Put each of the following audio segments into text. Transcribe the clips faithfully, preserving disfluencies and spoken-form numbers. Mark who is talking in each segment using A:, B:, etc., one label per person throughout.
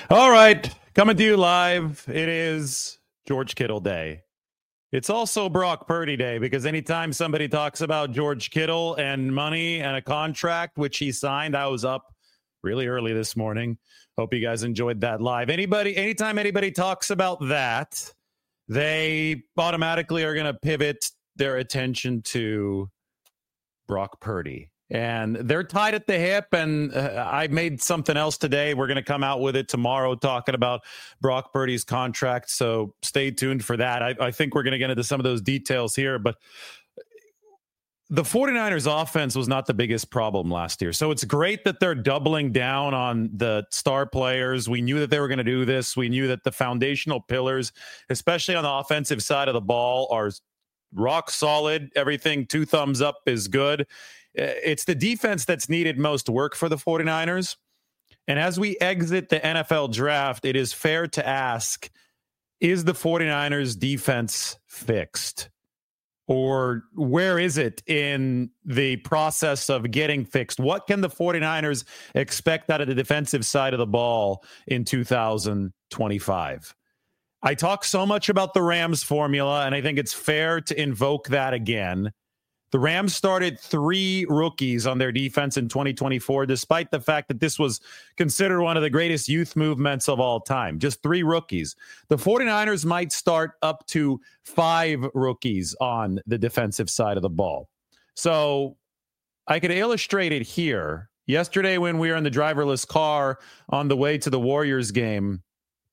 A: All right, coming to you live. It is George Kittle Day. It's also Brock Purdy Day, because anytime somebody talks about George Kittle and money and a contract, which he signed, I was up really early this morning. Hope you guys enjoyed that live. Anybody, anytime anybody talks about that, they automatically are going to pivot their attention to Brock Purdy. And they're tied at the hip, and uh, I made something else today. We're going to come out with it tomorrow talking about Brock Purdy's contract, so stay tuned for that. I, I think we're going to get into some of those details here, but the 49ers offense was not the biggest problem last year. So it's great that they're doubling down on the star players. We knew that they were going to do this. We knew that the foundational pillars, especially on the offensive side of the ball, are rock solid. Everything two thumbs up is good. It's the defense that's needed most work for the 49ers. And as we exit the N F L draft, it is fair to ask, is the 49ers defense fixed? Or where is it in the process of getting fixed? What can the 49ers expect out of the defensive side of the ball in two thousand twenty-five? I talk so much about the Rams formula, and I think it's fair to invoke that again. The Rams started three rookies on their defense in twenty twenty-four, despite the fact that this was considered one of the greatest youth movements of all time. Just three rookies. The 49ers might start up to five rookies on the defensive side of the ball. So I could illustrate it here. Yesterday, when we were in the driverless car on the way to the Warriors game,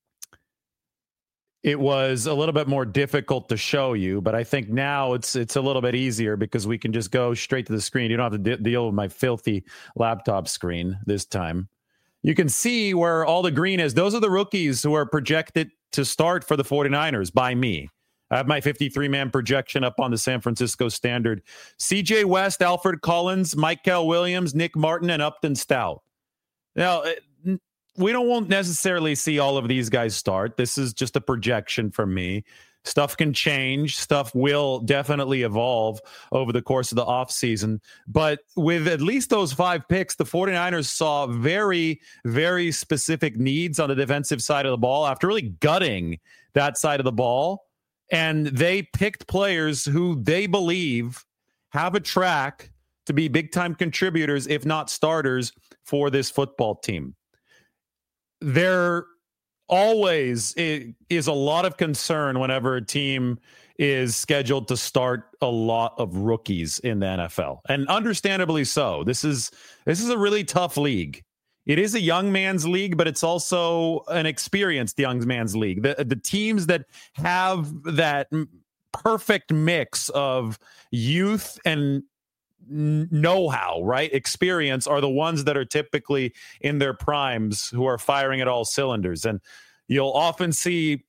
A: it was a little bit more difficult to show you, but I think now it's it's a little bit easier because we can just go straight to the screen. You don't have to de- deal with my filthy laptop screen this time. You can see where all the green is. Those are the rookies who are projected to start for the 49ers by me. I have my fifty-three man projection up on the San Francisco Standard. C J West, Alfred Collins, Mykel Williams, Nick Martin, and Upton Stout. Now, we don't won't necessarily see all of these guys start. This is just a projection from me. Stuff can change. Stuff will definitely evolve over the course of the offseason. But with at least those five picks, the 49ers saw very, very specific needs on the defensive side of the ball after really gutting that side of the ball. And they picked players who they believe have a track to be big-time contributors, if not starters, for this football team. There always is a lot of concern whenever a team is scheduled to start a lot of rookies in the N F L, and understandably so. This is this is a really tough league. It is a young man's league, but it's also an experienced young man's league. The the teams that have that perfect mix of youth and know-how, right? Experience are the ones that are typically in their primes, who are firing at all cylinders. And you'll often see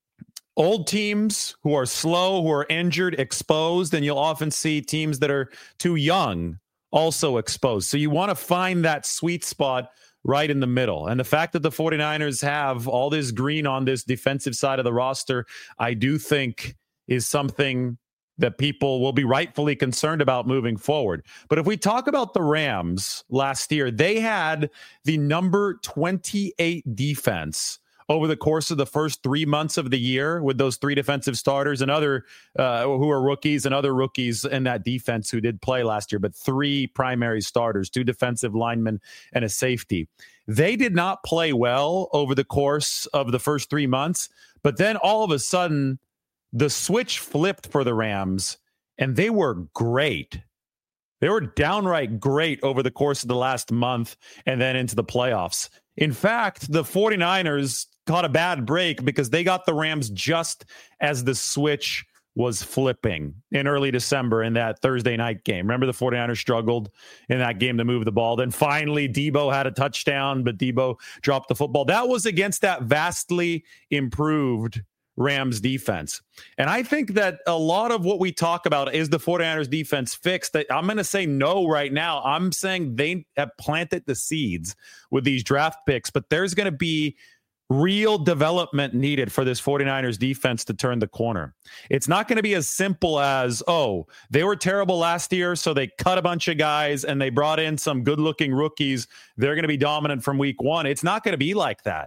A: old teams who are slow, who are injured, exposed, and you'll often see teams that are too young also exposed. So you want to find that sweet spot right in the middle. And the fact that the 49ers have all this green on this defensive side of the roster, I do think is something that people will be rightfully concerned about moving forward. But if we talk about the Rams last year, they had the number twenty-eight defense over the course of the first three months of the year, with those three defensive starters and other uh, who are rookies and other rookies in that defense who did play last year, but three primary starters, two defensive linemen and a safety. They did not play well over the course of the first three months, but then all of a sudden, the switch flipped for the Rams, and they were great. They were downright great over the course of the last month and then into the playoffs. In fact, the 49ers caught a bad break because they got the Rams just as the switch was flipping in early December in that Thursday night game. Remember, the 49ers struggled in that game to move the ball. Then finally, Debo had a touchdown, but Debo dropped the football. That was against that vastly improved Rams defense. And I think that a lot of what we talk about is the 49ers defense fixed. That I'm going to say no right now. I'm saying they have planted the seeds with these draft picks, but there's going to be real development needed for this 49ers defense to turn the corner. It's not going to be as simple as, oh, they were terrible last year, so they cut a bunch of guys and they brought in some good-looking rookies. They're going to be dominant from week one. It's not going to be like that.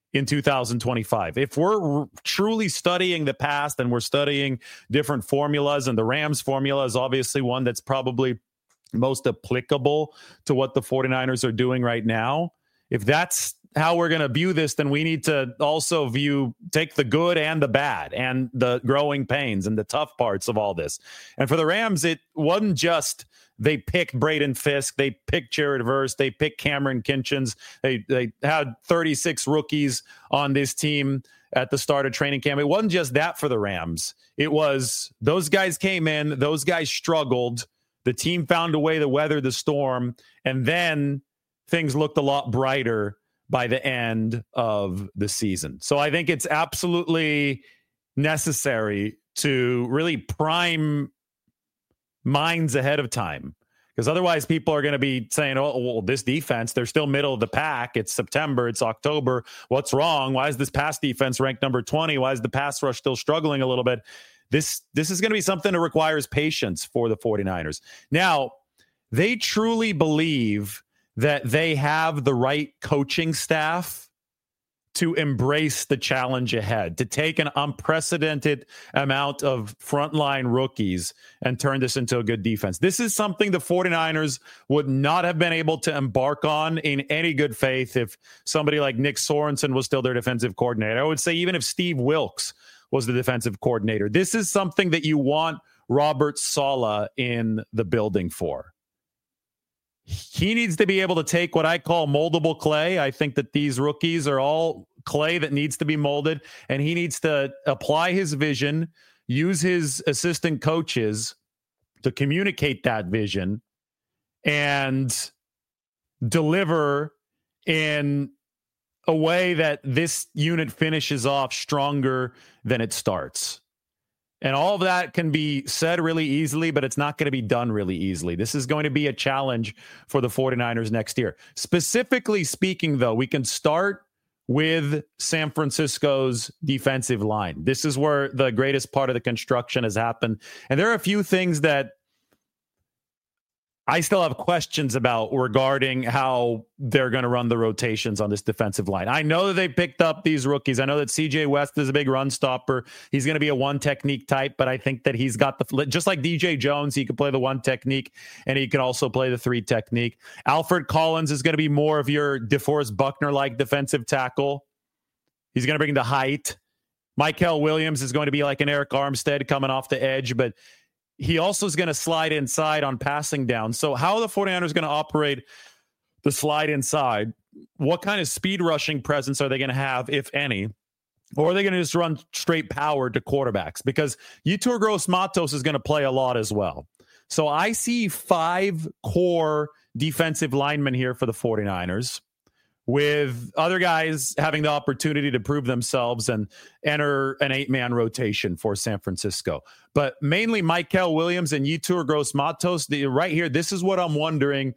A: in two thousand twenty-five. If we're r- truly studying the past and we're studying different formulas, and the Rams formula is obviously one that's probably most applicable to what the 49ers are doing right now. If that's how we're going to view this, then we need to also view, take the good and the bad and the growing pains and the tough parts of all this. And for the Rams, it wasn't just they picked Braden Fisk, they picked Jared Verse, they picked Cameron Kinchins. They they had thirty-six rookies on this team at the start of training camp. It wasn't just that for the Rams. It was those guys came in, those guys struggled. The team found a way to weather the storm, and then things looked a lot brighter by the end of the season. So I think it's absolutely necessary to really prime minds ahead of time, because otherwise people are going to be saying, oh, well, this defense, they're still middle of the pack. It's September. It's October. What's wrong? Why is this pass defense ranked number twenty? Why is the pass rush still struggling a little bit? This, this is going to be something that requires patience for the 49ers. Now, they truly believe that they have the right coaching staff to embrace the challenge ahead, to take an unprecedented amount of frontline rookies and turn this into a good defense. This is something the 49ers would not have been able to embark on in any good faith if somebody like Nick Sorensen was still their defensive coordinator. I would say even if Steve Wilks was the defensive coordinator. This is something that you want Robert Saleh in the building for. He needs to be able to take what I call moldable clay. I think that these rookies are all clay that needs to be molded, and he needs to apply his vision, use his assistant coaches to communicate that vision, and deliver in a way that this unit finishes off stronger than it starts. And all of that can be said really easily, but it's not going to be done really easily. This is going to be a challenge for the 49ers next year. Specifically speaking, though, we can start with San Francisco's defensive line. This is where the greatest part of the construction has happened. And there are a few things that I still have questions about regarding how they're going to run the rotations on this defensive line. I know that they picked up these rookies. I know that C J West is a big run stopper. He's going to be a one technique type, but I think that he's got the, just like D J Jones, he can play the one technique and he can also play the three technique. Alfred Collins is going to be more of your DeForest Buckner-like defensive tackle. He's going to bring the height. Mykel Williams is going to be like an Eric Armstead coming off the edge, but he also is going to slide inside on passing down. So how are the 49ers going to operate the slide inside? What kind of speed rushing presence are they going to have, if any? Or are they going to just run straight power to quarterbacks? Because Yetur Gross-Matos is going to play a lot as well. So I see five core defensive linemen here for the 49ers, with other guys having the opportunity to prove themselves and enter an eight-man rotation for San Francisco. But mainly Mykel Williams and Yetur Gross-Matos. The, right here, this is what I'm wondering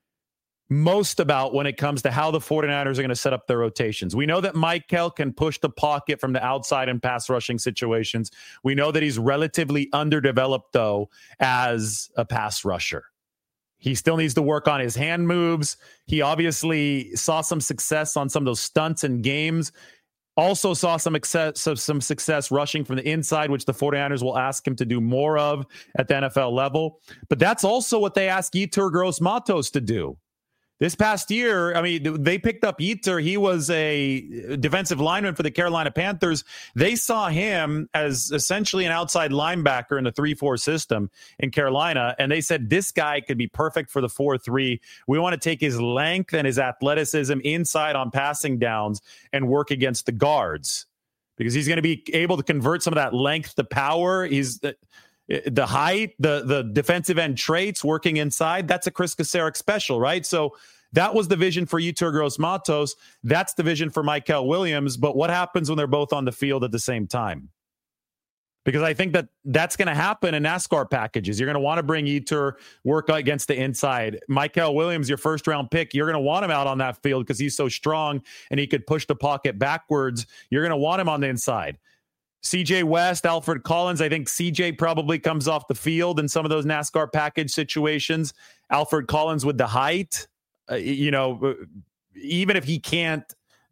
A: most about when it comes to how the 49ers are going to set up their rotations. We know that Mykel can push the pocket from the outside in pass rushing situations. We know that he's relatively underdeveloped, though, as a pass rusher. He still needs to work on his hand moves. He obviously saw some success on some of those stunts and games. Also saw some success, some success rushing from the inside, which the 49ers will ask him to do more of at the N F L level. But that's also what they ask Yetur Gross-Matos to do. This past year, I mean, they picked up Yetur. He was a defensive lineman for the Carolina Panthers. They saw him as essentially an outside linebacker in the three four system in Carolina, and they said, this guy could be perfect for the four three. We want to take his length and his athleticism inside on passing downs and work against the guards, because he's going to be able to convert some of that length to power. He's the, the height, the the defensive end traits working inside. That's a Chris Kasarik special, right? So that was the vision for Yetur Gross-Matos. That's the vision for Mykel Williams. But what happens when they're both on the field at the same time? Because I think that that's going to happen in NASCAR packages. You're going to want to bring Yetur, work against the inside. Mykel Williams, your first round pick, you're going to want him out on that field because he's so strong and he could push the pocket backwards. You're going to want him on the inside. C J West, Alfred Collins, I think C J probably comes off the field in some of those NASCAR package situations. Alfred Collins with the height, uh, you know, even if he can't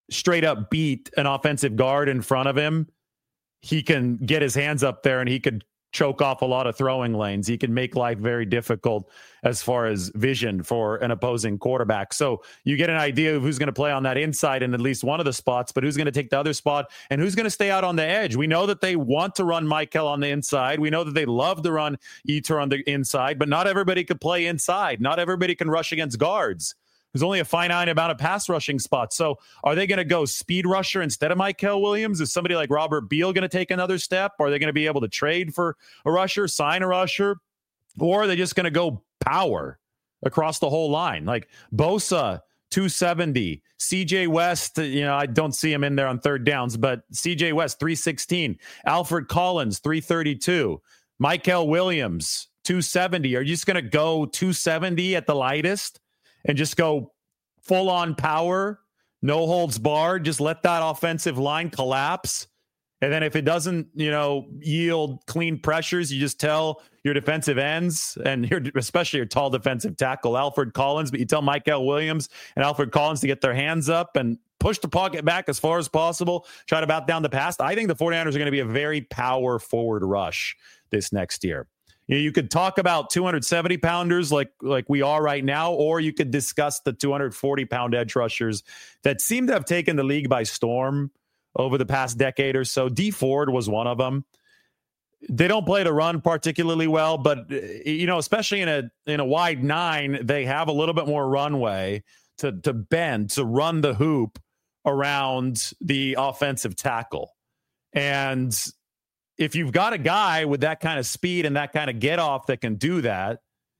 A: straight up beat an offensive guard in front of him, he can get his hands up there and he could choke off a lot of throwing lanes. He can make life very difficult as far as vision for an opposing quarterback. So you get an idea of who's going to play on that inside in at least one of the spots, but who's going to take the other spot and who's going to stay out on the edge. We know that they want to run Michael on the inside. We know that they love to run Yetur on the inside, but not everybody could play inside. Not everybody can rush against guards. There's only a finite amount of pass rushing spots. So are they going to go speed rusher instead of Michael Williams? Is somebody like Robert Beal going to take another step? Are they going to be able to trade for a rusher, sign a rusher? Or are they just going to go power across the whole line? Like Bosa, two seventy. C J West, you know, I don't see him in there on third downs, but C J West, three sixteen. Alfred Collins, three thirty-two. Michael Williams, two seventy. Are you just going to go two seventy at the lightest? And just go full on power, no holds barred, just let that offensive line collapse. And then if it doesn't, you know, yield clean pressures, you just tell your defensive ends and your, especially your tall defensive tackle, Alfred Collins, but you tell Michael Williams and Alfred Collins to get their hands up and push the pocket back as far as possible, try to bat down the pass. I think the 49ers are going to be a very power forward rush this next year. You know, you could talk about two hundred seventy pounders like like we are right now, or you could discuss the two hundred forty pound edge rushers that seem to have taken the league by storm over the past decade or so. Dee Ford was one of them. They don't play the run particularly well, but you know, especially in a in a wide nine, they have a little bit more runway to to bend, to run the hoop around the offensive tackle. And if you've got a guy with that kind of speed and that kind of get off that can do that,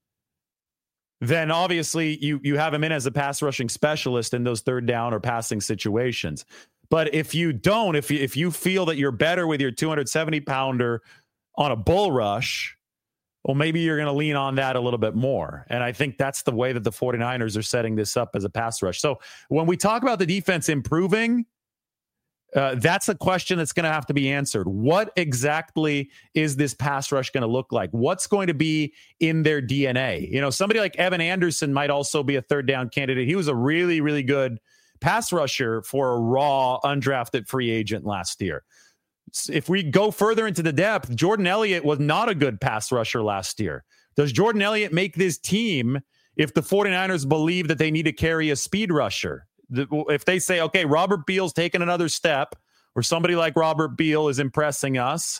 A: then obviously you you have him in as a pass rushing specialist in those third down or passing situations. But if you don't, if you, if you feel that you're better with your two hundred seventy pounder on a bull rush, well, maybe you're going to lean on that a little bit more. And I think that's the way that the 49ers are setting this up as a pass rush. So when we talk about the defense improving, Uh, that's a question that's going to have to be answered. What exactly is this pass rush going to look like? What's going to be in their D N A? You know, somebody like Evan Anderson might also be a third down candidate. He was a really, really good pass rusher for a raw, undrafted free agent last year. If we go further into the depth, Jordan Elliott was not a good pass rusher last year. Does Jordan Elliott make this team if the 49ers believe that they need to carry a speed rusher? If they say, okay, Robert Beal's taking another step, or somebody like Robert Beal is impressing us,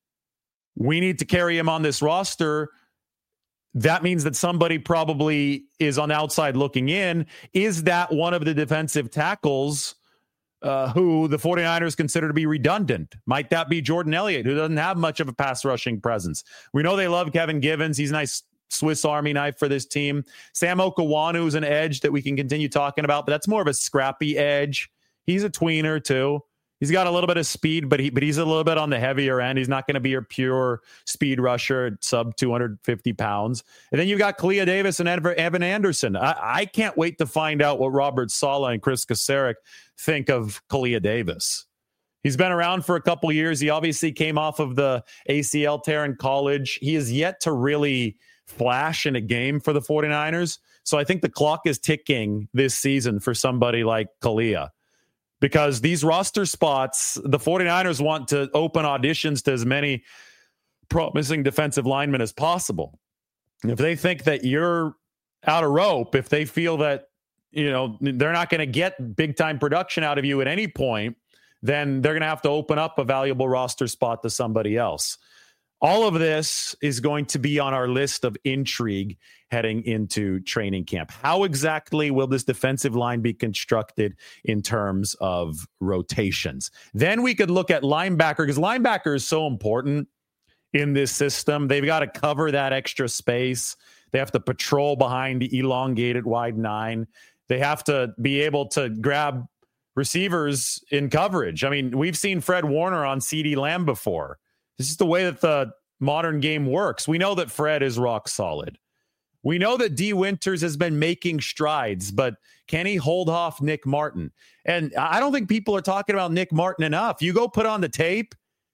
A: we need to carry him on this roster. That means that somebody probably is on the outside looking in. Is that one of the defensive tackles uh, who the 49ers consider to be redundant? Might that be Jordan Elliott, who doesn't have much of a pass rushing presence? We know they love Kevin Givens. He's a nice Swiss Army knife for this team. Sam Okawanu is an edge that we can continue talking about, but that's more of a scrappy edge. He's a tweener too. He's got a little bit of speed, but he but he's a little bit on the heavier end. He's not going to be your pure speed rusher at sub two hundred fifty pounds. And then you got Kalia Davis and Evan Anderson. I, I can't wait to find out what Robert Saleh and Chris Kasarik think of Kalia Davis. He's been around for a couple years. He obviously came off of the A C L tear in college. He is yet to really flash in a game for the 49ers. So I think the clock is ticking this season for somebody like Kalia, because these roster spots, the 49ers want to open auditions to as many promising defensive linemen as possible. If they think that you're out of rope, if they feel that, you know, they're not going to get big time production out of you at any point, then they're going to have to open up a valuable roster spot to somebody else. All of this is going to be on our list of intrigue heading into training camp. How exactly will this defensive line be constructed in terms of rotations? Then we could look at linebacker, because linebacker is so important in this system. They've got to cover that extra space. They have to patrol behind the elongated wide nine. They have to be able to grab receivers in coverage. I mean, we've seen Fred Warner on CeeDee Lamb before. This is the way that the modern game works. We know that Fred is rock solid. We know that D. Winters has been making strides, but can he hold off Nick Martin? And I don't think people are talking about Nick Martin enough. You go put on the tape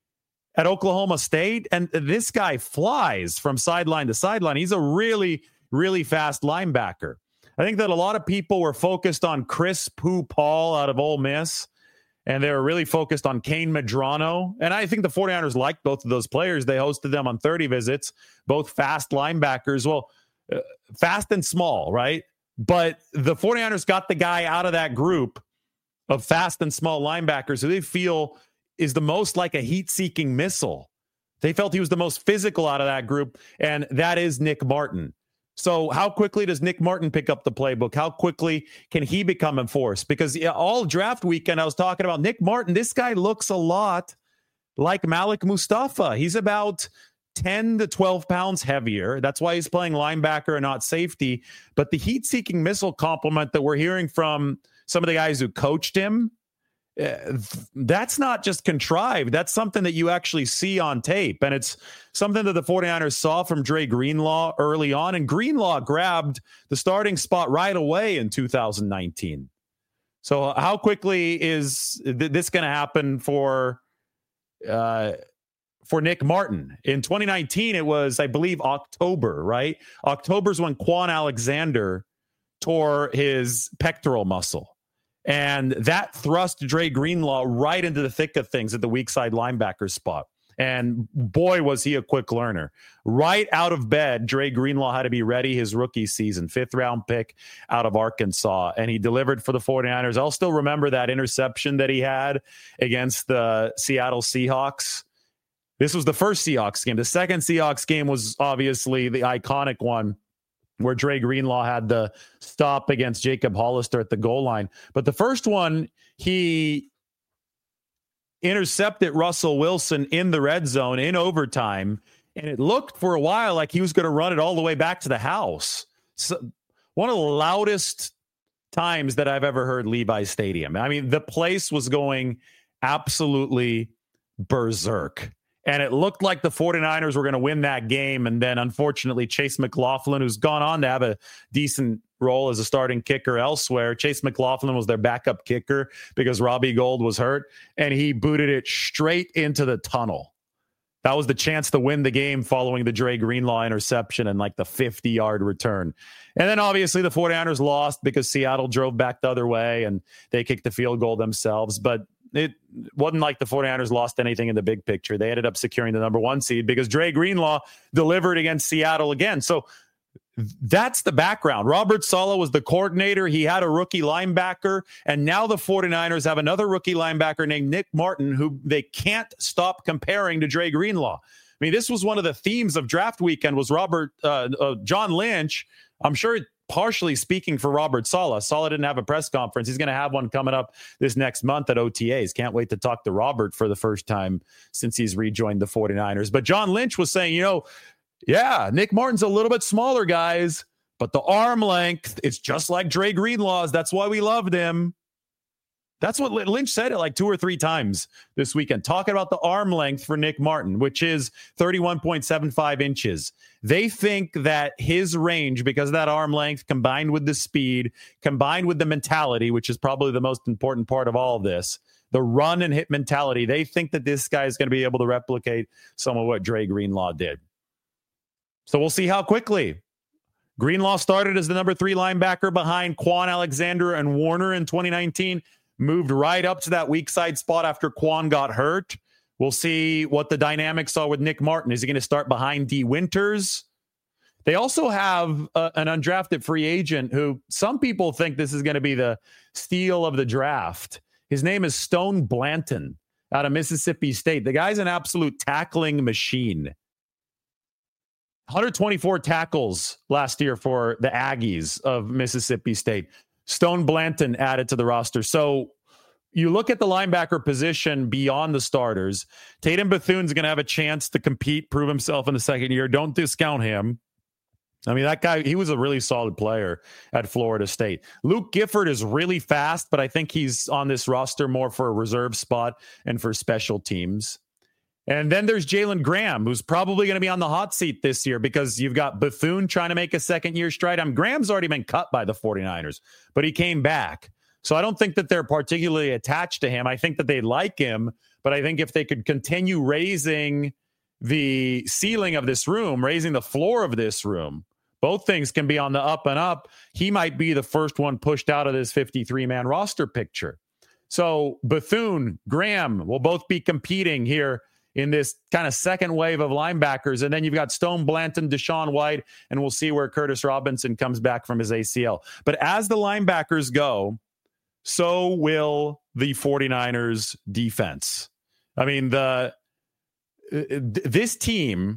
A: at Oklahoma State, and this guy flies from sideline to sideline. He's a really, really fast linebacker. I think that a lot of people were focused on Chris Pooh Paul out of Ole Miss, and they were really focused on Kane Medrano. And I think the 49ers liked both of those players. They hosted them on thirty visits, both fast linebackers. Well, uh, fast and small, right? But the 49ers got the guy out of that group of fast and small linebackers who they feel is the most like a heat-seeking missile. They felt he was the most physical out of that group, and that is Nick Martin. So how quickly does Nick Martin pick up the playbook? How quickly can he become a force? Because all draft weekend, I was talking about Nick Martin. This guy looks a lot like Malik Mustafa. He's about ten to twelve pounds heavier. That's why he's playing linebacker and not safety. But the heat-seeking missile compliment that we're hearing from some of the guys who coached him, Uh, that's not just contrived. That's something that you actually see on tape. And it's something that the 49ers saw from Dre Greenlaw early on. And Greenlaw grabbed the starting spot right away in two thousand nineteen. So how quickly is th- this going to happen for uh, for Nick Martin? In twenty nineteen, it was, I believe, October, right? October's when Quan Alexander tore his pectoral muscle. And that thrust Dre Greenlaw right into the thick of things at the weak side linebacker spot. And boy, was he a quick learner. Right out of bed, Dre Greenlaw had to be ready his rookie season, fifth round pick out of Arkansas. And he delivered for the 49ers. I'll still remember that interception that he had against the Seattle Seahawks. This was the first Seahawks game. The second Seahawks game was obviously the iconic one, where Dre Greenlaw had the stop against Jacob Hollister at the goal line. But the first one, he intercepted Russell Wilson in the red zone in overtime, and it looked for a while like he was going to run it all the way back to the house. So, one of the loudest times that I've ever heard Levi's Stadium. I mean, the place was going absolutely berserk. And it looked like the 49ers were going to win that game. And then, unfortunately, Chase McLaughlin, who's gone on to have a decent role as a starting kicker elsewhere, Chase McLaughlin was their backup kicker because Robbie Gould was hurt. And he booted it straight into the tunnel. That was the chance to win the game following the Dre Greenlaw interception and like the fifty-yard return. And then, obviously, the 49ers lost because Seattle drove back the other way and they kicked the field goal themselves. But it wasn't like the 49ers lost anything in the big picture. They ended up securing the number one seed because Dre Greenlaw delivered against Seattle again. So that's the background. Robert Saleh was the coordinator. He had a rookie linebacker, and now the 49ers have another rookie linebacker named Nick Martin, who they can't stop comparing to Dre Greenlaw. I mean, this was one of the themes of draft weekend was Robert, uh, uh, John Lynch. I'm sure partially speaking for Robert Saleh. Saleh didn't have a press conference. He's going to have one coming up this next month at O T As. Can't wait to talk to Robert for the first time since he's rejoined the 49ers. But John Lynch was saying, you know, yeah, Nick Martin's a little bit smaller, guys, but the arm length, it's just like Dre Greenlaw's. That's why we loved him. That's what Lynch said it like two or three times this weekend, talking about the arm length for Nick Martin, which is thirty-one point seven five inches. They think that his range, because of that arm length, combined with the speed, combined with the mentality, which is probably the most important part of all of this, the run and hit mentality, they think that this guy is going to be able to replicate some of what Dre Greenlaw did. So we'll see how quickly. Greenlaw started as the number three linebacker behind Quan Alexander and Warner in twenty nineteen. Moved right up to that weak side spot after Quan got hurt. We'll see what the dynamics are with Nick Martin. Is he going to start behind D. Winters? They also have uh, an undrafted free agent who some people think this is going to be the steal of the draft. His name is Stone Blanton out of Mississippi State. The guy's an absolute tackling machine. one hundred twenty-four tackles last year for the Aggies of Mississippi State. Stone Blanton added to the roster. So you look at the linebacker position beyond the starters. Tatum Bethune's going to have a chance to compete, prove himself in the second year. Don't discount him. I mean, that guy, he was a really solid player at Florida State. Luke Gifford is really fast, but I think he's on this roster more for a reserve spot and for special teams. And then there's Jalen Graham, who's probably going to be on the hot seat this year because you've got Bethune trying to make a second-year stride. I mean, Graham's already been cut by the 49ers, but he came back. So I don't think that they're particularly attached to him. I think that they like him, but I think if they could continue raising the ceiling of this room, raising the floor of this room Both things can be on the up and up. He might be the first one pushed out of this fifty-three man roster picture. So Bethune, Graham will both be competing here in this kind of second wave of linebackers. And then you've got Stone Blanton, Deshaun White, and we'll see where Curtis Robinson comes back from his A C L. But as the linebackers go, so will the 49ers defense. I mean, the this team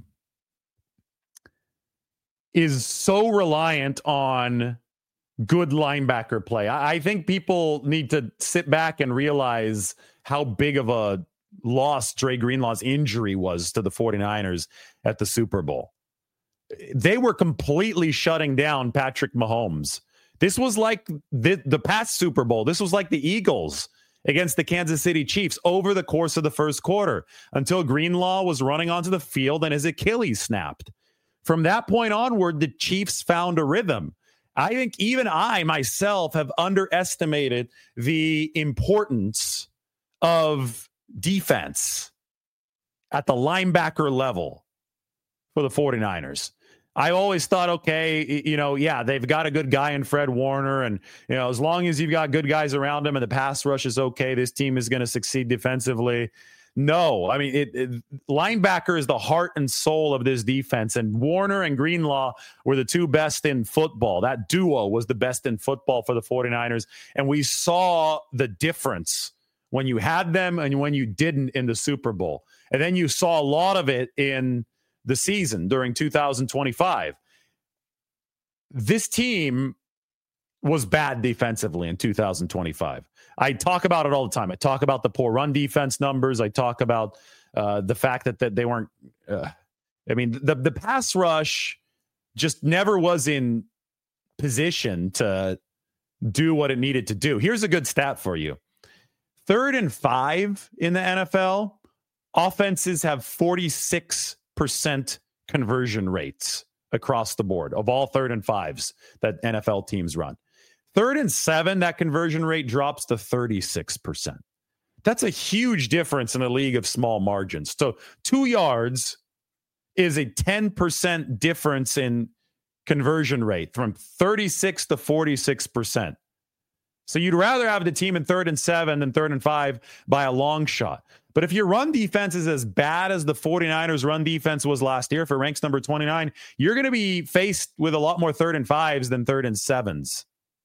A: is so reliant on good linebacker play. I think people need to sit back and realize how big of a loss Dre Greenlaw's injury was to the 49ers at the Super Bowl. They were completely shutting down Patrick Mahomes. This was like the, the past Super Bowl. This was like the Eagles against the Kansas City Chiefs over the course of the first quarter until Greenlaw was running onto the field and his Achilles snapped. From that point onward, the Chiefs found a rhythm. I think even I myself have underestimated the importance of defense at the linebacker level for the 49ers. I always thought, okay, you know, yeah, they've got a good guy in Fred Warner. And, you know, as long as you've got good guys around him and the pass rush is okay, this team is going to succeed defensively. No, I mean, it, it, linebacker is the heart and soul of this defense. And Warner and Greenlaw were the two best in football. That duo was the best in football for the 49ers. And we saw the difference when you had them and when you didn't in the Super Bowl. And then you saw a lot of it in the season during two thousand twenty-five. This team was bad defensively in two thousand twenty-five. I talk about it all the time. I talk about the poor run defense numbers. I talk about uh, the fact that, that they weren't, uh, I mean, the, the pass rush just never was in position to do what it needed to do. Here's a good stat for you. Third and five in the N F L, offenses have forty-six percent conversion rates across the board of all third and fives that N F L teams run. Third and seven, that conversion rate drops to thirty-six percent. That's a huge difference in a league of small margins. So two yards is a ten percent difference in conversion rate from thirty-six to forty-six percent. So you'd rather have the team in third and seven than third and five by a long shot. But if your run defense is as bad as the 49ers run defense was last year, if it ranks number twenty-nine, you're going to be faced with a lot more third and fives than third and sevens.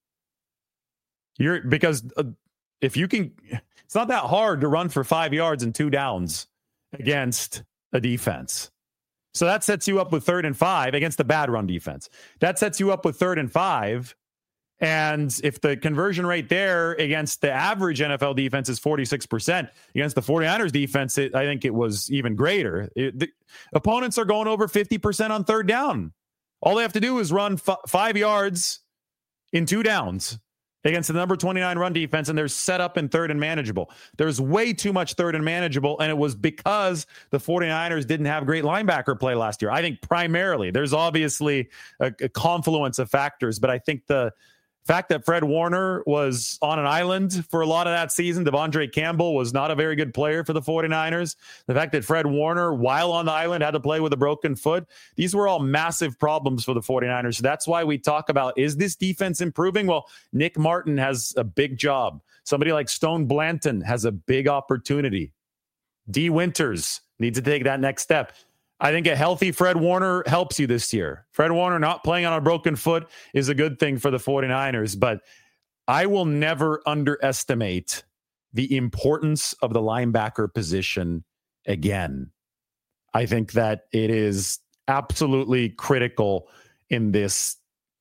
A: You're because uh, if you can, it's not that hard to run for five yards and two downs against a defense. So that sets you up with third and five against the bad run defense. That sets you up with third and five. And if the conversion rate there against the average N F L defense is forty-six percent, against the 49ers defense, it, I think it was even greater. It, the opponents are going over fifty percent on third down. All they have to do is run f- five yards in two downs against the number twenty-nine run defense, and they're set up in third and manageable. There's way too much third and manageable, and it was because the 49ers didn't have great linebacker play last year. I think primarily there's obviously a, a confluence of factors, but I think the fact that Fred Warner was on an island for a lot of that season, Devondre Campbell was not a very good player for the 49ers. The fact that Fred Warner, while on the island, had to play with a broken foot, these were all massive problems for the 49ers. So that's why we talk about, is this defense improving? Well, Nick Martin has a big job. Somebody like Stone Blanton has a big opportunity. D. Winters needs to take that next step. I think a healthy Fred Warner helps you this year. Fred Warner not playing on a broken foot is a good thing for the 49ers, but I will never underestimate the importance of the linebacker position again. I think that it is absolutely critical in this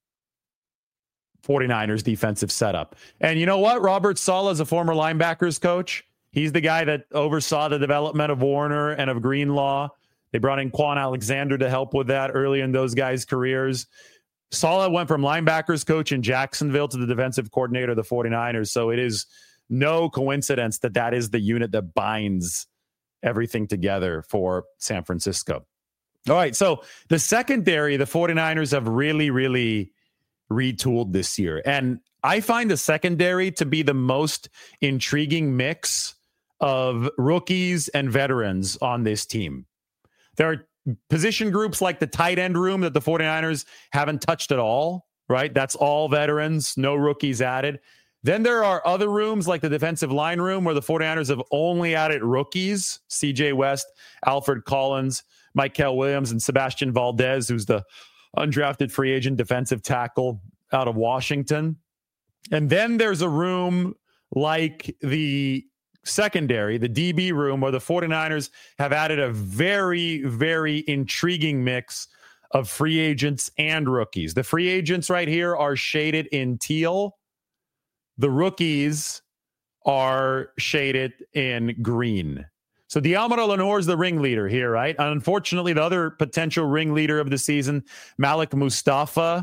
A: 49ers defensive setup. And you know what? Robert Saleh is a former linebackers coach. He's the guy that oversaw the development of Warner and of Greenlaw. They brought in Quan Alexander to help with that early in those guys' careers. Saleh went from linebackers coach in Jacksonville to the defensive coordinator of the 49ers. So it is no coincidence that that is the unit that binds everything together for San Francisco. All right. So the secondary, the 49ers have really, really retooled this year. And I find the secondary to be the most intriguing mix of rookies and veterans on this team. There are position groups like the tight end room that the 49ers haven't touched at all, right? That's all veterans, no rookies added. Then there are other rooms like the defensive line room where the 49ers have only added rookies, C J West, Alfred Collins, Michael Williams, and Sebastian Valdez, who's the undrafted free agent defensive tackle out of Washington. And then there's a room like the secondary, the D B room, where the 49ers have added a very, very intriguing mix of free agents and rookies. The free agents right here are shaded in teal. The rookies are shaded in green. So Deommodore Lenoir is the ringleader here, right? Unfortunately, the other potential ringleader of the season, Malik Mustafa,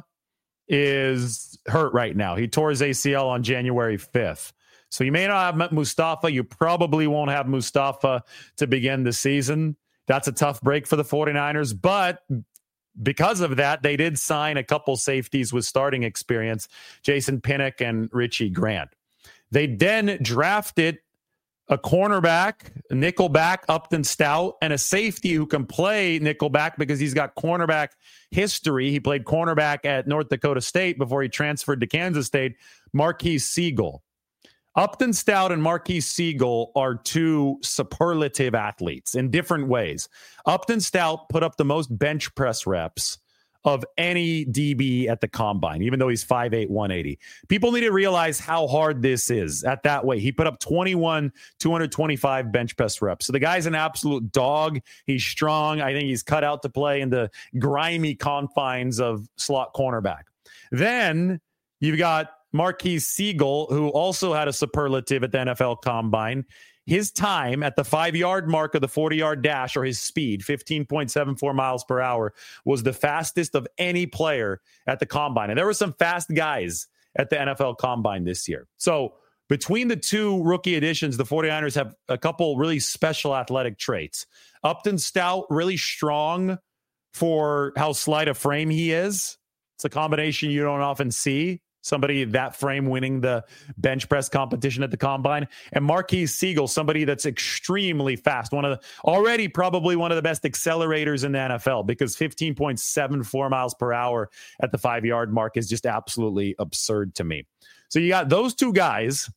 A: is hurt right now. He tore his A C L on January fifth. So you may not have Mustafa. You probably won't have Mustafa to begin the season. That's a tough break for the 49ers. But because of that, they did sign a couple safeties with starting experience, Jason Pinnock and Richie Grant. They then drafted a cornerback, a nickelback, Upton Stout, and a safety who can play nickelback because he's got cornerback history. He played cornerback at North Dakota State before he transferred to Kansas State, Marquise Siegel. Upton Stout and Marquise Siegel are two superlative athletes in different ways. Upton Stout put up the most bench press reps of any D B at the combine, even though he's five eight, one eighty. People need to realize how hard this is at that weight. He put up twenty-one, two twenty-five bench press reps. So the guy's an absolute dog. He's strong. I think he's cut out to play in the grimy confines of slot cornerback. Then you've got Marquise Siegel, who also had a superlative at the N F L Combine. His time at the five-yard mark of the forty-yard dash, or his speed, fifteen point seven four miles per hour, was the fastest of any player at the Combine. And there were some fast guys at the N F L Combine this year. So between the two rookie additions, the 49ers have a couple really special athletic traits. Upton Stout, really strong for how slight a frame he is. It's a combination you don't often see. Somebody that frame winning the bench press competition at the Combine. And Marquise Siegel, somebody that's extremely fast. One of the, already probably one of the best accelerators in the N F L, because fifteen point seven four miles per hour at the five-yard mark is just absolutely absurd to me. So you got those two guys.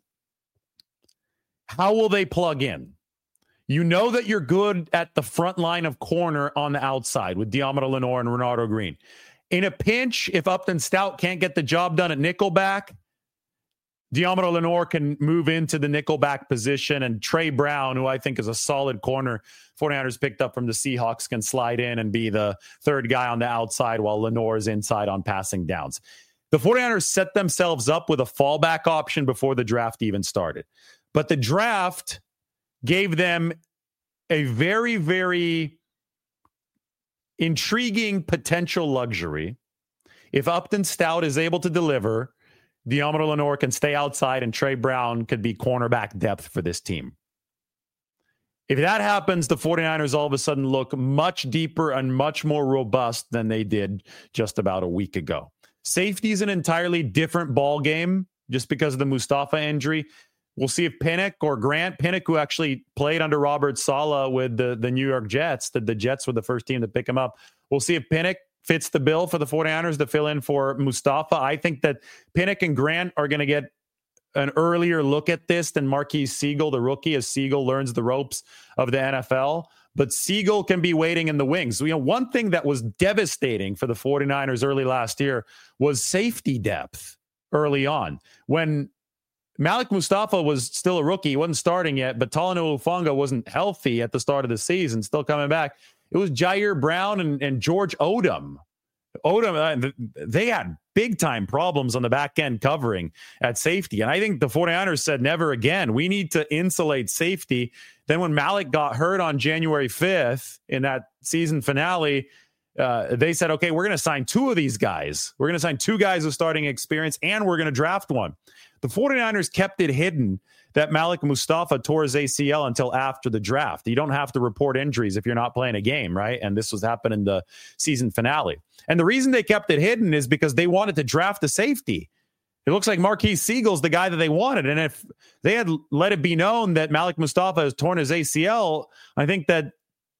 A: How will they plug in? You know that you're good at the front line of corner on the outside with Deommodore Lenoir and Renardo Green. In a pinch, if Upton Stout can't get the job done at nickelback, Deommodore Lenoir can move into the nickelback position, and Trey Brown, who I think is a solid corner 49ers picked up from the Seahawks, can slide in and be the third guy on the outside while Lenoir is inside on passing downs. The 49ers set themselves up with a fallback option before the draft even started. But the draft gave them a very, very intriguing potential luxury. If Upton Stout is able to deliver, Deommodore Lenoir can stay outside and Trey Brown could be cornerback depth for this team. If that happens, the 49ers all of a sudden look much deeper and much more robust than they did just about a week ago. Safety is an entirely different ball game just because of the Mustafa injury. We'll see if Pinnock or Grant, Pinnock, who actually played under Robert Saleh with the, the New York Jets, the, the Jets were the first team to pick him up. We'll see if Pinnock fits the bill for the 49ers to fill in for Mustafa. I think that Pinnock and Grant are going to get an earlier look at this than Marquise Siegel, the rookie, as Siegel learns the ropes of the N F L. But Siegel can be waiting in the wings. So, you know, one thing that was devastating for the 49ers early last year was safety depth early on. When Malik Mustafa was still a rookie. He wasn't starting yet, but Talanoa Hufanga wasn't healthy at the start of the season, still coming back. It was Jair Brown and, and George Odom. Odom, uh, they had big-time problems on the back end covering at safety. And I think the 49ers said, never again. We need to insulate safety. Then when Malik got hurt on January fifth in that season finale, uh, they said, okay, we're going to sign two of these guys. We're going to sign two guys with starting experience, and we're going to draft one. The 49ers kept it hidden that Malik Mustafa tore his A C L until after the draft. You don't have to report injuries if you're not playing a game, right? And this was happening in the season finale. And the reason they kept it hidden is because they wanted to draft a safety. It looks like Marquise Siegel's the guy that they wanted. And if they had let it be known that Malik Mustafa has torn his A C L, I think that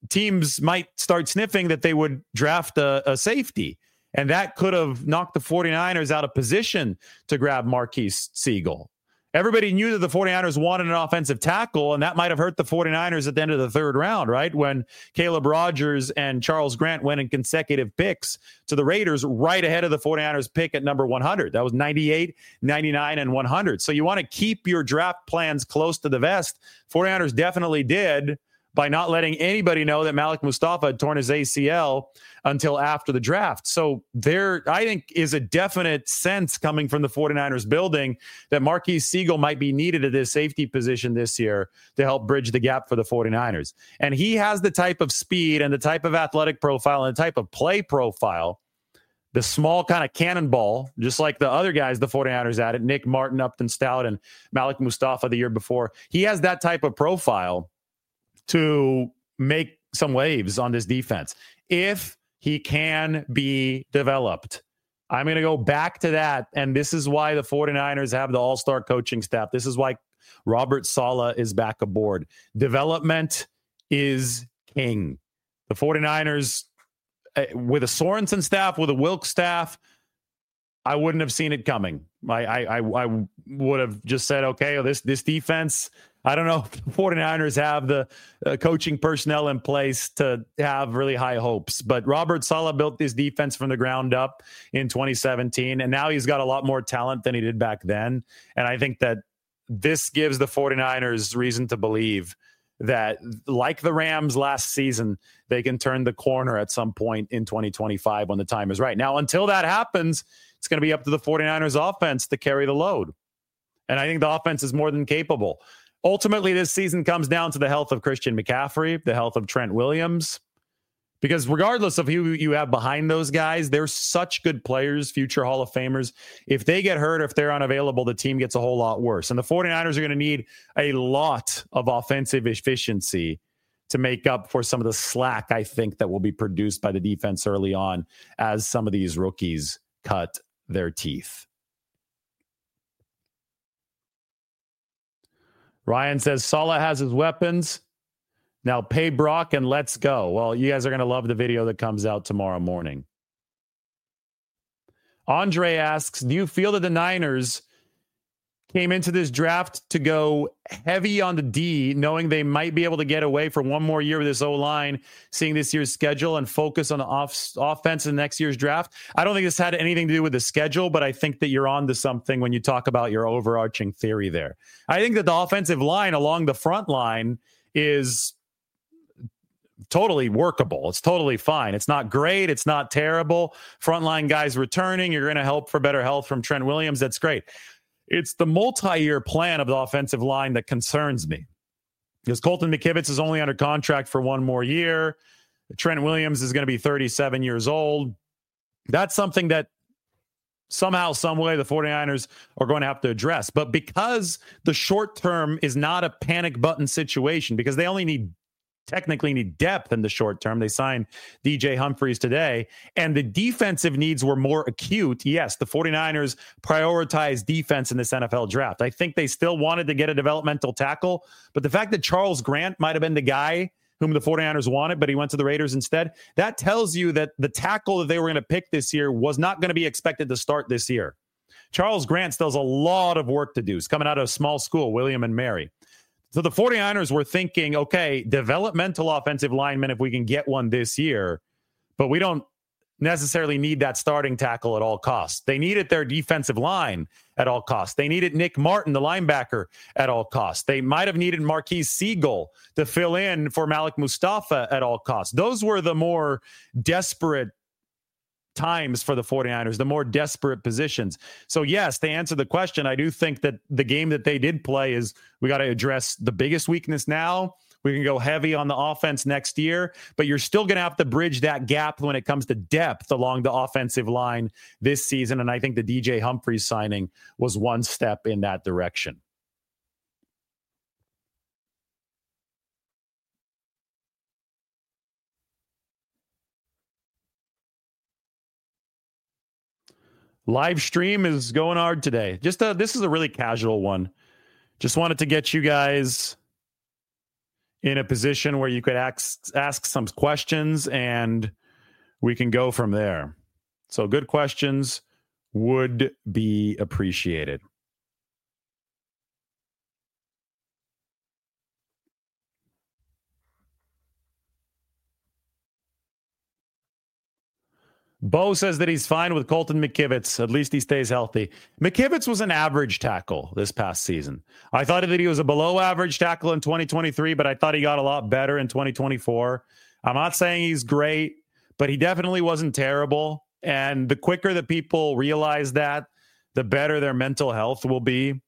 A: teams might start sniffing that they would draft a, a safety. And that could have knocked the 49ers out of position to grab Marquise Siegel. Everybody knew that the 49ers wanted an offensive tackle, and that might have hurt the 49ers at the end of the third round, right? When Caleb Rogers and Charles Grant went in consecutive picks to the Raiders right ahead of the 49ers pick at number one hundred. That was ninety-eight, ninety-nine, and one hundred. So you want to keep your draft plans close to the vest. 49ers definitely did by not letting anybody know that Malik Mustafa had torn his A C L until after the draft. So there, I think, is a definite sense coming from the 49ers building that Marquise Siegel might be needed at this safety position this year to help bridge the gap for the 49ers. And he has the type of speed and the type of athletic profile and the type of play profile, the small kind of cannonball, just like the other guys the 49ers had it, Nick Martin, Upton Stout, and Malik Mustafa the year before. He has that type of profile to make some waves on this defense if he can be developed. I'm going to go back to that, and this is why the 49ers have the all-star coaching staff. This is why Robert Saleh is back aboard. Development is king. The 49ers, with a Sorensen staff, with a Wilkes staff, I wouldn't have seen it coming. I I, I, I would have just said, okay, this this defense, I don't know if the 49ers have the uh, coaching personnel in place to have really high hopes. But Robert Saleh built this defense from the ground up in twenty seventeen, and now he's got a lot more talent than he did back then. And I think that this gives the 49ers reason to believe that, like the Rams last season, they can turn the corner at some point in twenty twenty-five when the time is right. Now, until that happens, it's going to be up to the 49ers offense to carry the load. And I think the offense is more than capable. Ultimately, this season comes down to the health of Christian McCaffrey, the health of Trent Williams, because regardless of who you have behind those guys, they're such good players, future Hall of Famers. If they get hurt, if they're unavailable, the team gets a whole lot worse. And the 49ers are going to need a lot of offensive efficiency to make up for some of the slack, I think, that will be produced by the defense early on as some of these rookies cut their teeth. Ryan says Saleh has his weapons. Now pay Brock and let's go. Well, you guys are going to love the video that comes out tomorrow morning. Andre asks, do you feel that the Niners came into this draft to go heavy on the D, knowing they might be able to get away for one more year with this O-line, seeing this year's schedule, and focus on the off- offense in next year's draft? I don't think this had anything to do with the schedule, but I think that you're on to something when you talk about your overarching theory there. I think that the offensive line along the front line is totally workable. It's totally fine. It's not great. It's not terrible. Frontline guys returning. You're going to help for better health from Trent Williams. That's great. It's the multi-year plan of the offensive line that concerns me, because Colton McKivitz is only under contract for one more year. Trent Williams is going to be thirty-seven years old. That's something that somehow, some way, the 49ers are going to have to address. But because the short term is not a panic button situation, because they only need technically need depth in the short term. They signed D J Humphries today, and the defensive needs were more acute. Yes, the 49ers prioritized defense in this N F L draft. I think they still wanted to get a developmental tackle, but the fact that Charles Grant might have been the guy whom the 49ers wanted, but he went to the Raiders instead, that tells you that the tackle that they were going to pick this year was not going to be expected to start this year. Charles Grant still has a lot of work to do. He's coming out of a small school, William and Mary. So the 49ers were thinking, okay, developmental offensive lineman, if we can get one this year, but we don't necessarily need that starting tackle at all costs. They needed their defensive line at all costs. They needed Nick Martin, the linebacker, at all costs. They might have needed Marquise Siegel to fill in for Malik Mustafa at all costs. Those were the more desperate times for the 49ers, the more desperate positions. So yes, to answer the question, I do think that the game that they did play is we got to address the biggest weakness now. We can go heavy on the offense next year, but you're still going to have to bridge that gap when it comes to depth along the offensive line this season. And I think the D J Humphries signing was one step in that direction. Live stream is going hard today. Just a, this is a really casual one. Just wanted to get you guys in a position where you could ask, ask some questions and we can go from there. So good questions would be appreciated. Bo says that he's fine with Colton McKivitz. At least he stays healthy. McKivitz was an average tackle this past season. I thought that he was a below average tackle in twenty twenty-three, but I thought he got a lot better in twenty twenty-four. I'm not saying he's great, but he definitely wasn't terrible. And the quicker that people realize that, the better their mental health will be.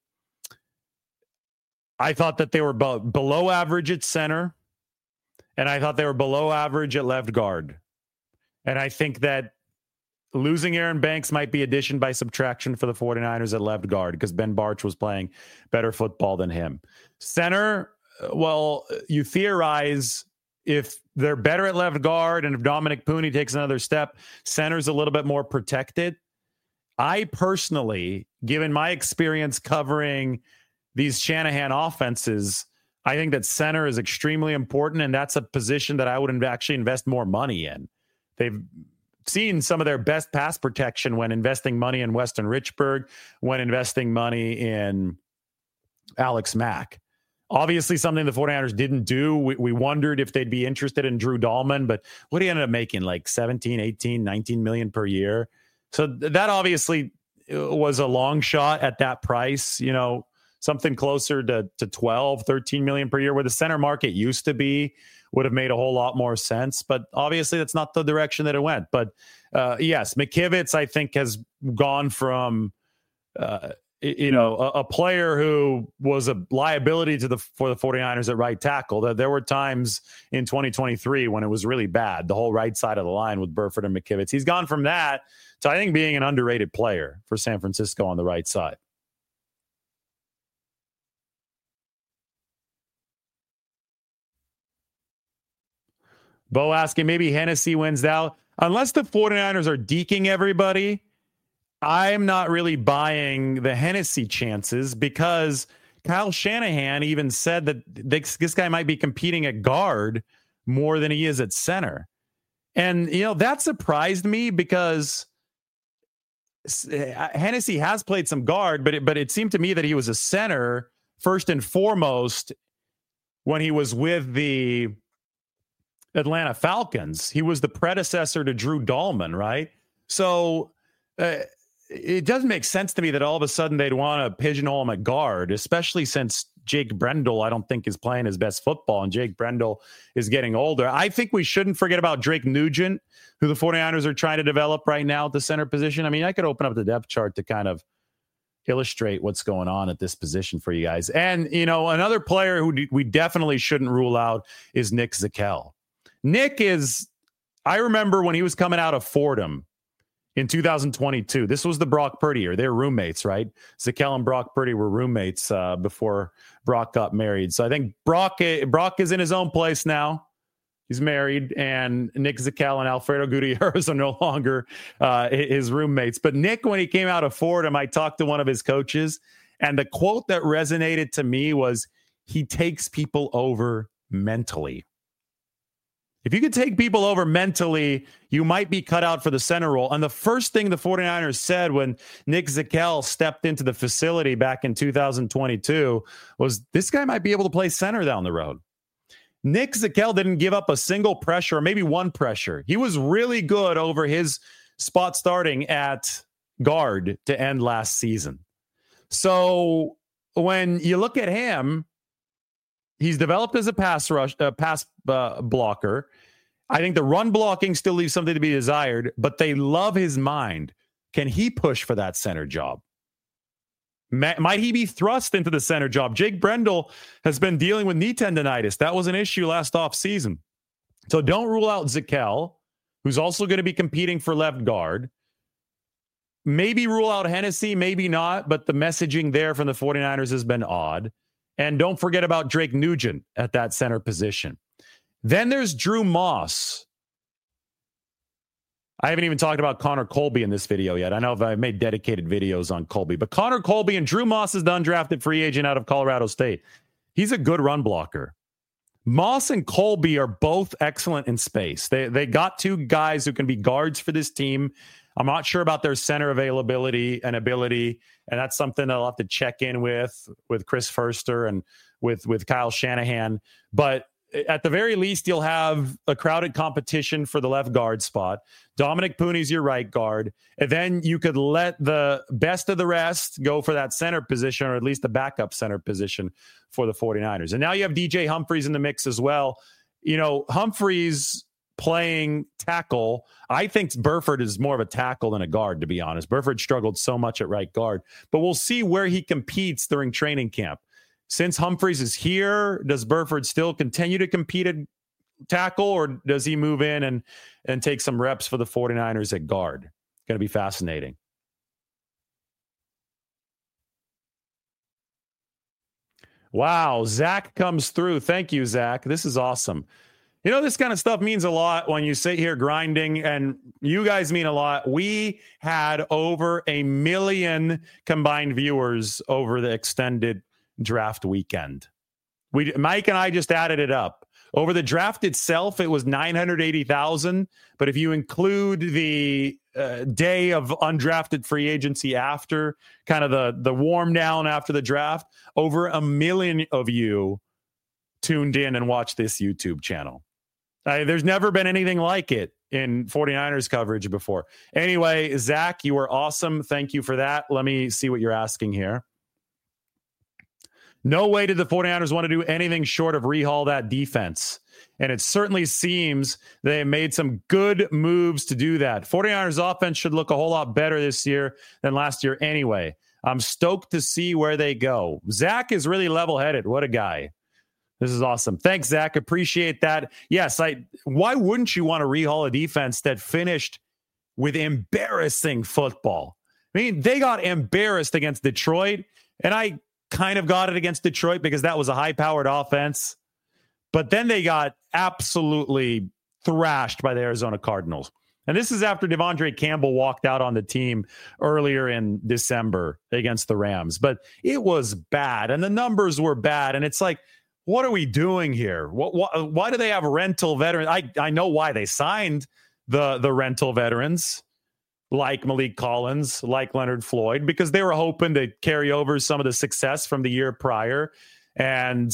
A: I thought that they were be- below average at center, and I thought they were below average at left guard. And I think that losing Aaron Banks might be addition by subtraction for the 49ers at left guard because Ben Barch was playing better football than him. Center, well, you theorize if they're better at left guard and if Dominic Pooney takes another step, center's a little bit more protected. I personally, given my experience covering these Shanahan offenses, I think that center is extremely important, and that's a position that I would actually invest more money in. They've seen some of their best pass protection when investing money in Weston Richburg, when investing money in Alex Mack. Obviously, something the 49ers didn't do. We, we wondered if they'd be interested in Drew Dahlman, but what he ended up making, like seventeen, eighteen, nineteen million per year. So th- that obviously was a long shot at that price, you know, something closer to, to twelve, thirteen million per year, where the center market used to be, would have made a whole lot more sense. But obviously that's not the direction that it went. But uh, yes, McKivitz, I think, has gone from, uh, you know, a, a player who was a liability to the for the 49ers at right tackle. There were times in twenty twenty-three when it was really bad, the whole right side of the line with Burford and McKivitz. He's gone from that to, I think, being an underrated player for San Francisco on the right side. Bo asking, maybe Hennessy wins out. Unless the 49ers are deking everybody, I'm not really buying the Hennessy chances because Kyle Shanahan even said that this, this guy might be competing at guard more than he is at center. And, you know, that surprised me because Hennessy has played some guard, but it, but it seemed to me that he was a center first and foremost when he was with the Atlanta Falcons. He was the predecessor to Drew Dahlman, right? So uh, it doesn't make sense to me that all of a sudden they'd want to pigeonhole him at guard, especially since Jake Brendel, I don't think, is playing his best football, and Jake Brendel is getting older. I think we shouldn't forget about Drake Nugent, who the 49ers are trying to develop right now at the center position. I mean, I could open up the depth chart to kind of illustrate what's going on at this position for you guys. And, you know, another player who we definitely shouldn't rule out is Nick Zakelj. Nick is, I remember when he was coming out of Fordham in two thousand twenty-two. This was the Brock Purdy year. They're roommates, right? Zakelj and Brock Purdy were roommates uh, before Brock got married. So I think Brock, Brock is in his own place now. He's married, and Nick Zakelj and Alfredo Gutierrez are no longer uh, his roommates. But Nick, when he came out of Fordham, I talked to one of his coaches, and the quote that resonated to me was, he takes people over mentally. If you could take people over mentally, you might be cut out for the center role. And the first thing the 49ers said when Nick Zakelj stepped into the facility back in two thousand twenty-two was, this guy might be able to play center down the road. Nick Zakelj didn't give up a single pressure, or maybe one pressure. He was really good over his spot starting at guard to end last season. So when you look at him, he's developed as a pass rush, uh, pass uh, blocker. I think the run blocking still leaves something to be desired, but they love his mind. Can he push for that center job? Ma- might he be thrust into the center job? Jake Brendel has been dealing with knee tendonitis. That was an issue last offseason. So don't rule out Zakelj, who's also going to be competing for left guard. Maybe rule out Hennessy, maybe not, but the messaging there from the 49ers has been odd. And don't forget about Drake Nugent at that center position. Then there's Drew Moss. I haven't even talked about Connor Colby in this video yet. I know I've made dedicated videos on Colby, but Connor Colby and Drew Moss is the undrafted free agent out of Colorado State. He's a good run blocker. Moss and Colby are both excellent in space. They they got two guys who can be guards for this team. I'm not sure about their center availability and ability, and that's something I'll have to check in with with Chris Furster and with with Kyle Shanahan. But at the very least, you'll have a crowded competition for the left guard spot. Dominic Pooney's your right guard. And then you could let the best of the rest go for that center position, or at least the backup center position for the 49ers. And now you have D J Humphries in the mix as well. You know, Humphries playing tackle. I think Burford is more of a tackle than a guard, to be honest. Burford struggled so much at right guard. But we'll see where he competes during training camp. Since Humphries is here, does Burford still continue to compete at tackle, or does he move in and, and take some reps for the 49ers at guard? Going to be fascinating. Wow, Zach comes through. Thank you, Zach. This is awesome. You know, this kind of stuff means a lot when you sit here grinding, and you guys mean a lot. We had over a million combined viewers over the extended draft weekend. We Mike and I just added it up. Over the draft itself, it was nine hundred eighty thousand. But if you include the uh, day of undrafted free agency after, kind of the, the warm down after the draft, over a million of you tuned in and watched this YouTube channel. Uh, there's never been anything like it in 49ers coverage before. Anyway, Zach, you were awesome. Thank you for that. Let me see what you're asking here. No way did the 49ers want to do anything short of rehaul that defense. And it certainly seems they made some good moves to do that. 49ers offense should look a whole lot better this year than last year anyway. I'm stoked to see where they go. Zach is really level-headed. What a guy. This is awesome. Thanks, Zach. Appreciate that. Yes, I. Why wouldn't you want to rehaul a defense that finished with embarrassing football? I mean, they got embarrassed against Detroit, and I kind of got it against Detroit because that was a high-powered offense. But then they got absolutely thrashed by the Arizona Cardinals. And this is after Devondre Campbell walked out on the team earlier in December against the Rams. But it was bad, and the numbers were bad. And it's like, what are we doing here? What, what, why do they have rental veterans? I, I know why they signed the, the rental veterans like Malik Collins, like Leonard Floyd, because they were hoping to carry over some of the success from the year prior and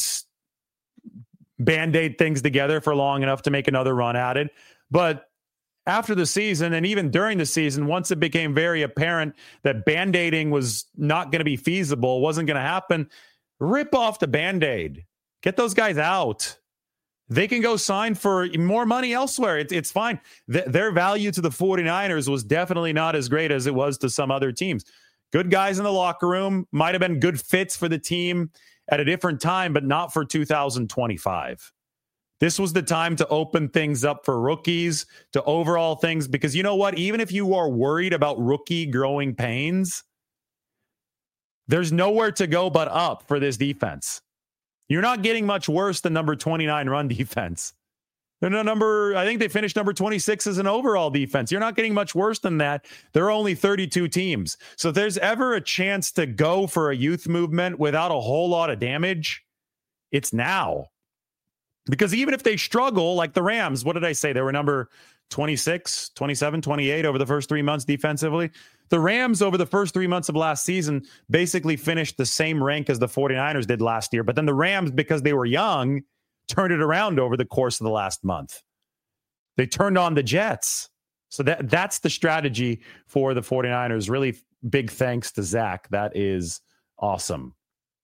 A: Band-Aid things together for long enough to make another run at it. But after the season, and even during the season, once it became very apparent that Band-Aiding was not going to be feasible, wasn't going to happen, rip off the Band-Aid. Get those guys out. They can go sign for more money elsewhere. It, it's fine. Th- their value to the 49ers was definitely not as great as it was to some other teams. Good guys in the locker room, might have been good fits for the team at a different time, but not for two thousand twenty-five. This was the time to open things up for rookies, to overall things, because you know what? Even if you are worried about rookie growing pains, there's nowhere to go but up for this defense. You're not getting much worse than number twenty-nine run defense. They're no number, I think they finished number twenty-six as an overall defense. You're not getting much worse than that. There are only thirty-two teams. So if there's ever a chance to go for a youth movement without a whole lot of damage, it's now. Because even if they struggle, like the Rams, what did I say? They were number twenty-six, twenty-seven, twenty-eight over the first three months defensively. The Rams over the first three months of last season basically finished the same rank as the 49ers did last year. But then the Rams, because they were young, turned it around over the course of the last month. They turned on the Jets. So that that's the strategy for the 49ers. Really big thanks to Zach. That is awesome.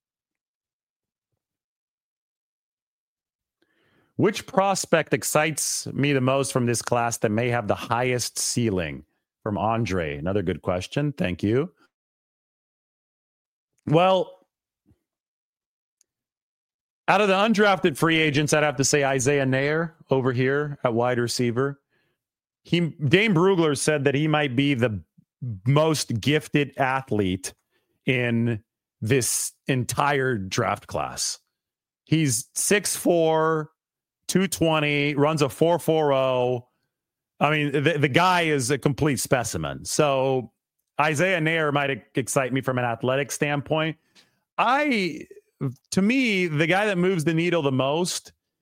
A: Which prospect excites me the most from this class that may have the highest ceiling? From Andre. Another good question. Thank you. Well, out of the undrafted free agents, I'd have to say Isaiah Nair over here at wide receiver. He, Dane Brugler said that he might be the most gifted athlete in this entire draft class. He's six foot four, two twenty, runs a four forty. I mean, the, the guy is a complete specimen. So Isaiah Nair might excite me from an athletic standpoint. I, to me, the guy that moves the needle the most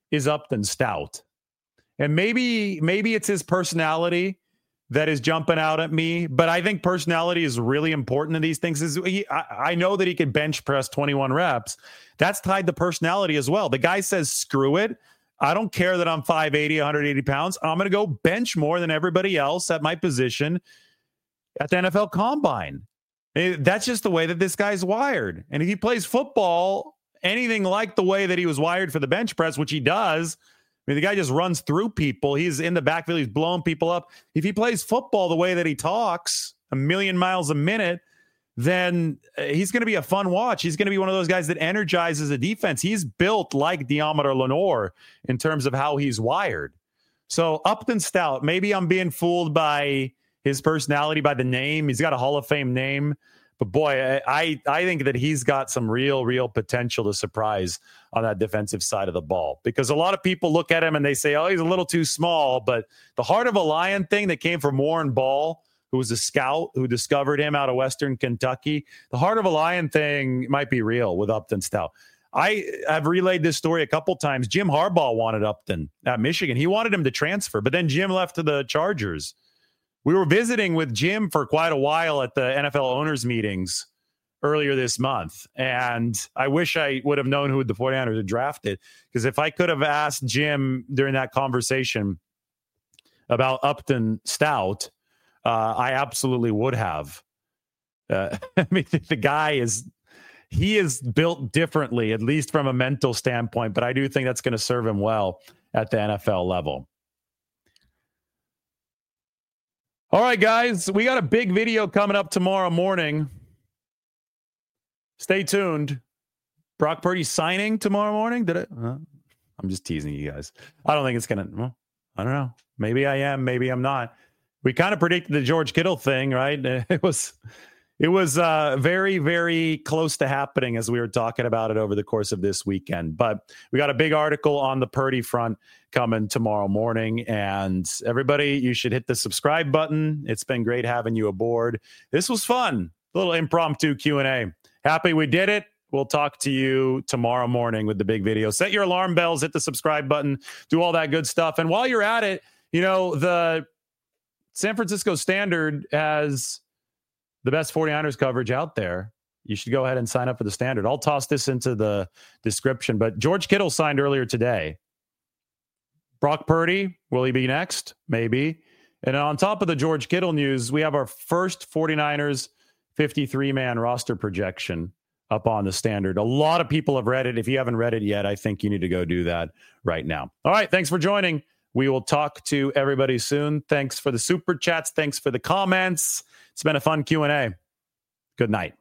A: is Upton Stout. And maybe maybe it's his personality that is jumping out at me, but I think personality is really important in these things. Is he, I, I know that he can bench press twenty-one reps. That's tied to personality as well. The guy says, screw it. I don't care that I'm five eighty, one hundred eighty pounds. I'm going to go bench more than everybody else at my position at the N F L Combine. That's just the way that this guy's wired. And if he plays football anything like the way that he was wired for the bench press, which he does, I mean, the guy just runs through people. He's in the backfield. He's blowing people up. If he plays football the way that he talks, a million miles a minute, then he's going to be a fun watch. He's going to be one of those guys that energizes a defense. He's built like Deommodore Lenoir in terms of how he's wired. So Upton Stout, maybe I'm being fooled by his personality, by the name. He's got a Hall of Fame name. But boy, I, I think that he's got some real, real potential to surprise on that defensive side of the ball. Because a lot of people look at him and they say, oh, he's a little too small. But the Heart of a Lion thing that came from Warren Ball, who was a scout who discovered him out of Western Kentucky, the Heart of a Lion thing might be real with Upton Stout. I have relayed this story a couple times. Jim Harbaugh wanted Upton at Michigan. He wanted him to transfer, but then Jim left to the Chargers. We were visiting with Jim for quite a while at the N F L owners meetings earlier this month. And I wish I would have known who the 49ers had drafted, because if I could have asked Jim during that conversation about Upton Stout, uh, I absolutely would have. Uh, I mean, the guy is, he is built differently, at least from a mental standpoint, but I do think that's going to serve him well at the N F L level. All right, guys, we got a big video coming up tomorrow morning. Stay tuned. Brock Purdy signing tomorrow morning. Did it? Uh, I'm just teasing you guys. I don't think it's going to, well, I don't know. Maybe I am. Maybe I'm not. We kind of predicted the George Kittle thing, right? It was, it was uh, very, very close to happening as we were talking about it over the course of this weekend. But we got a big article on the Purdy front coming tomorrow morning. And everybody, you should hit the subscribe button. It's been great having you aboard. This was fun. A little impromptu Q and A. Happy we did it. We'll talk to you tomorrow morning with the big video. Set your alarm bells, hit the subscribe button, do all that good stuff. And while you're at it, you know, the San Francisco Standard has the best 49ers coverage out there. You should go ahead and sign up for the Standard. I'll toss this into the description. But George Kittle signed earlier today. Brock Purdy, will he be next? Maybe. And on top of the George Kittle news, we have our first 49ers fifty-three man roster projection up on the Standard. A lot of people have read it. If you haven't read it yet, I think you need to go do that right now. All right, thanks for joining. We will talk to everybody soon. Thanks for the super chats. Thanks for the comments. It's been a fun Q and A. Good night.